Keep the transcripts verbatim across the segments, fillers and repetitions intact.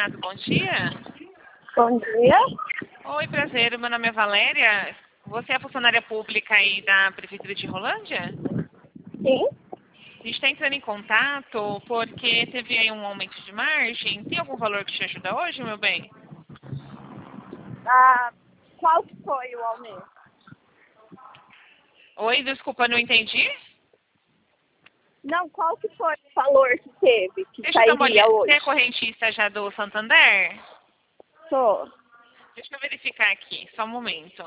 Contato, bom dia. Bom dia. Oi, prazer, meu nome é Valéria. Você é funcionária pública aí da Prefeitura de Rolândia? Sim. A gente está entrando em contato porque teve aí um aumento de margem. Tem algum valor que te ajuda hoje, meu bem? Ah, qual que foi o aumento? Oi, desculpa, não entendi. Não, qual que foi o valor que teve, que Deixa eu dar uma sairia olhada. Você hoje? é correntista já do Santander? Sou. Deixa eu verificar aqui, só um momento.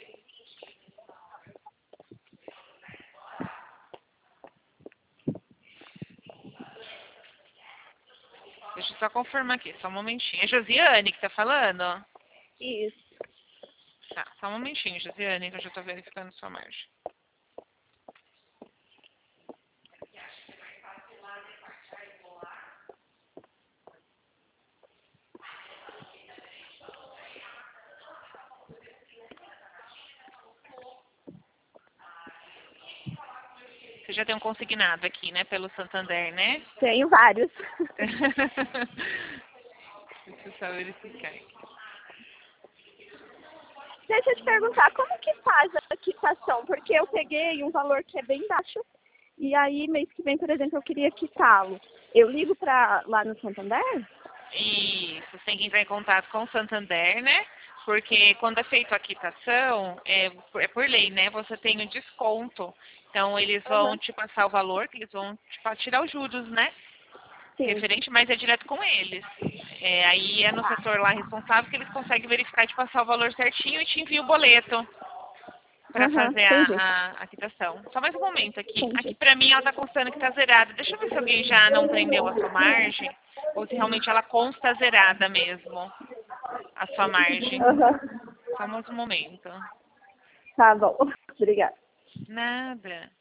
Deixa eu só confirmar aqui, só um momentinho. É Josiane que tá falando? Isso. Tá, só um momentinho, Josiane, que eu já tô verificando sua margem. Você já tem um consignado aqui, né, pelo Santander, né? Tenho vários. Deixa eu só verificar aqui. Deixa eu te perguntar, como que faz a quitação? Porque eu peguei um valor que é bem baixo e aí mês que vem, por exemplo, eu queria quitá-lo. Eu ligo pra lá no Santander? Isso, você tem que entrar em contato com o Santander, né? Porque quando é feita a quitação, é, por- é por lei, né? Você tem um desconto. Então, eles vão Aham. te passar o valor, que eles vão te pa- tirar os juros, né? Sim. Referente, mas é direto com eles. É, aí é no Tá. setor lá responsável que eles conseguem verificar e te passar o valor certinho e te envia o boleto para Aham, fazer a, entendi. a, a quitação. Só mais um momento aqui. Aqui Entendi. pra mim ela tá constando que tá zerada. Deixa eu ver se alguém já não prendeu a sua margem ou se realmente ela consta zerada mesmo, a sua margem. Aham. Só mais um momento. Tá bom. Obrigada. Nada.